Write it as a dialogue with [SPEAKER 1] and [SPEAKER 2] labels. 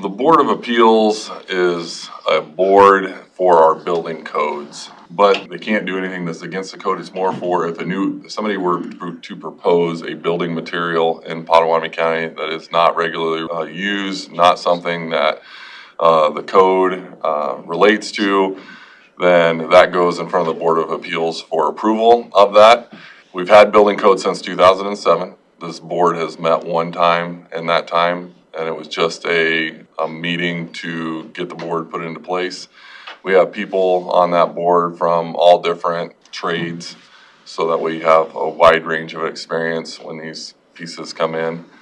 [SPEAKER 1] The Board of Appeals is a board for our building codes, but they can't do anything that's against the code. It's more for if somebody were to propose a building material in Potawatomi County that is not regularly used, not something that the code relates to, then that goes in front of the Board of Appeals for approval of that. We've had building code since 2007. This board has met one time in that time, and it was just a meeting to get the board put into place. We have people on that board from all different trades, so that we have a wide range of experience when these pieces come in.